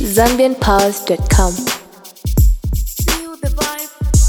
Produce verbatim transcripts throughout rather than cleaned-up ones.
zambian pause dot com. Feel the vibe.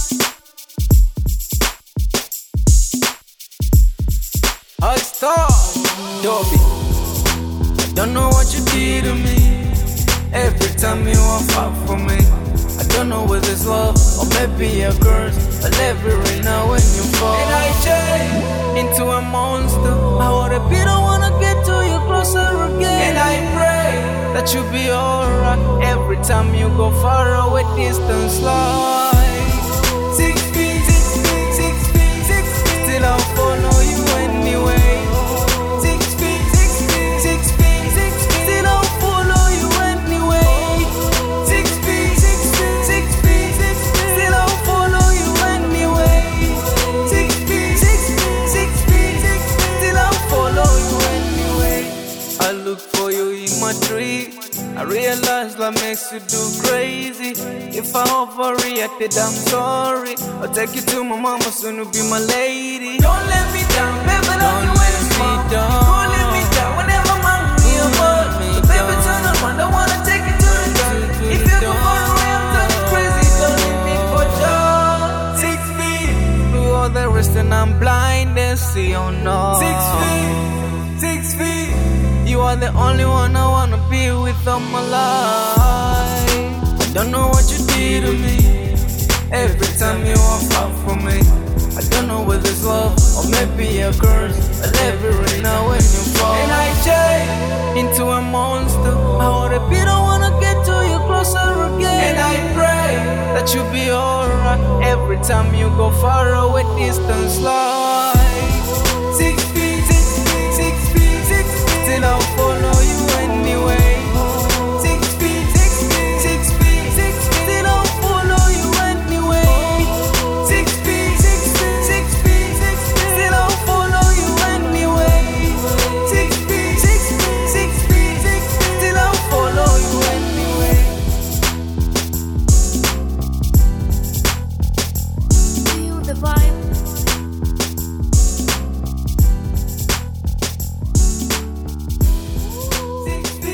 I stop, Dobby. I don't know what you did to me. Every time you want fight for me, I don't know whether it's love or maybe a curse. I love you right now when you fall. And I change into a monster. I wanna be the one to get to you closer again. And I pray that you be alright. Every time you go far away, distance like six feet, six feet, six feet, six feet. Still I'll follow you anyway. Six feet, six feet, six feet, six feet. Still I'll follow you anyway. Six feet, six feet, six feet, six feet. Still I'll follow you anyway. Six feet, six feet, six feet, six feet. Still I'll follow you anyway. I look for you in my dreams. I realize that makes you do crazy. If I overreacted, I'm sorry. I'll take you to my mama, soon to be my lady. Don't let me down, baby, don't you let me down. Don't let me down whenever I'm here, but baby, turn around, I wanna take you to the top. If you go far away, I'm turning crazy. Don't leave me for joy. Six feet through all the rest, and I'm blind and see oh no. Six feet, six feet. You are the only one I wanna be with all my life. I don't know what you did to me. Every time you want fight for me, I don't know whether it's love or maybe a curse. I love you right now when you fall. And I change into a monster. I wanna be the one to get to you closer again. And I pray that you be alright. Every time you go far away, distance like six feet, six feet, six feet, six feet. Still I'll follow you anyway. Six feet, six feet, six feet, six feet. Still I'll follow you anyway. Six feet, six feet, six feet, six feet. Still I'll follow you anyway. Six feet, six feet, six feet, six feet. Still I'll follow you anyway. Feel the vibe.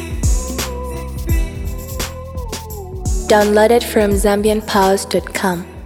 Downloaded from zambian pause dot com.